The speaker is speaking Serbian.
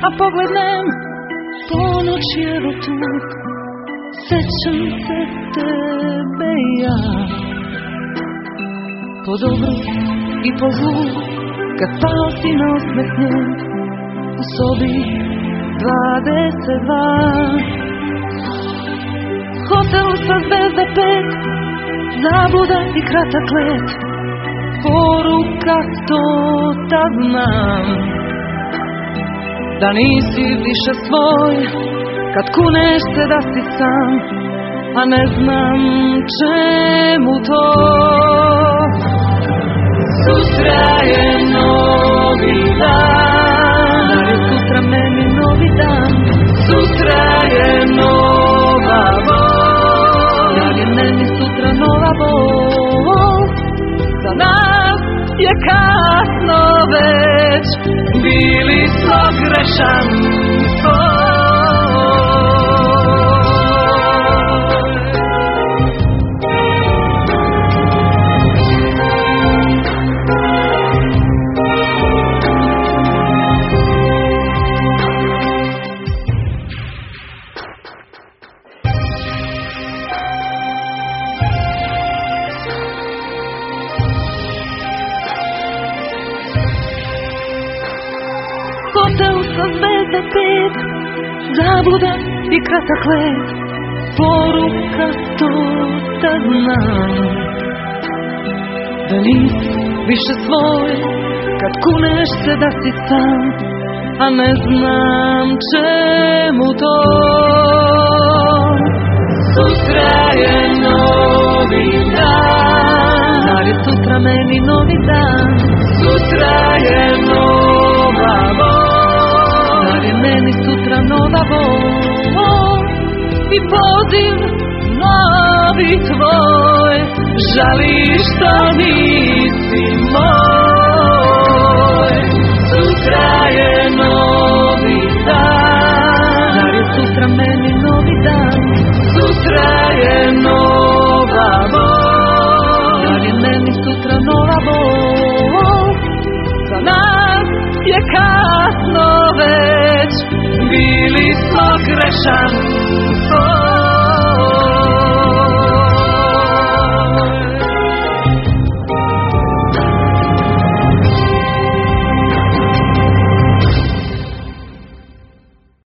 a poglednem, ponoć je evo tu, sećam se tebe i ja. Po dobru i po zlu, kad pao si na osmeh u sobi 22. Hotel sa zvezda 5, zabluda i kratak let, poruka to tad znam, da nisi više svoj, kad kuneš se da si sam, a ne znam čemu to. Sutra je novi dan, da je sutra meni novi dan, sutra je nova bol, da je meni sutra nova bol. Za nas je kasno već, bili smo grešan spoj. Hotel sa zvezda 5, zabluda i kratak let, poruka to da znam, da nisi više svoj, kad kuneš se da si sam, a ne znam čemu to. Sutra je novi dan, da je sutra meni novi dan, sutra je nova bol, da je meni sutra nova bol. I poziv novi tvoj, žali što nisi moj. Sutra je novi dan, da je sutra meni novi dan, sutra je nova bol, da je meni sutra nova bol. Za nas je kasno već, bili smo grešan